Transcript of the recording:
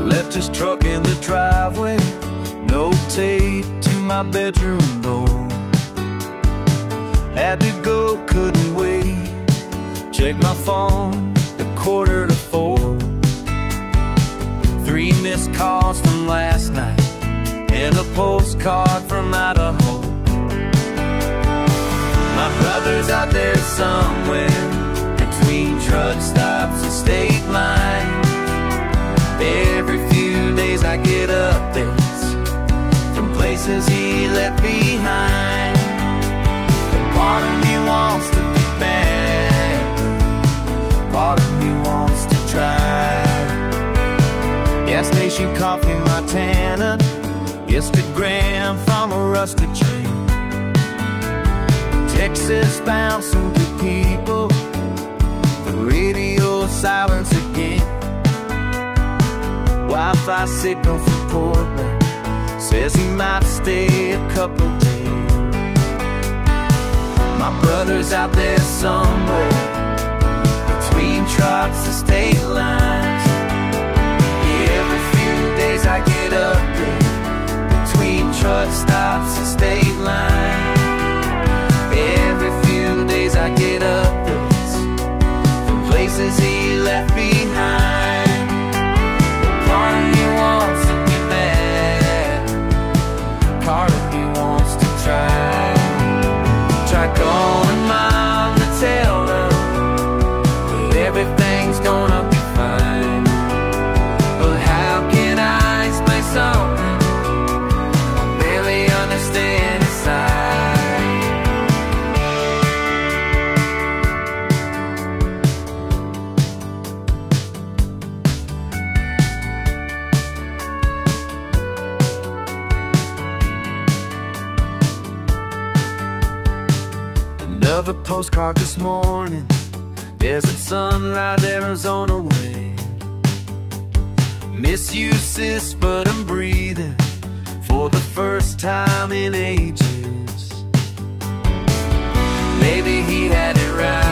Left his truck in the driveway, no tape to my bedroom door. Had to go, couldn't wait. Check my phone, 3:45. 3 missed calls from last night, and a postcard from Idaho. My brother's out there somewhere, between truck stops and state lines. Every few days I get updates from places he left behind. But part of me wants to be back, part of me wants to try. Gas station coffee, Montana, Instagram from a rusted train. Texas found some good people, the radio silence again. Wi-Fi signal from Portland says he might stay a couple days. My brother's out there somewhere, between trucks and state lines. Every few days I get up there, between truck stops and state lines. Every few days I get up there, from places he left behind. Part of me wants to be back, part of me wants to try. Try calling mom to tell her that everything's gonna be fine. But how can I explain something I barely understand inside? Another postcard this morning, desert sunrise, Arizona way. Miss you, sis, but I'm breathing for the first time in ages. Maybe he had it right.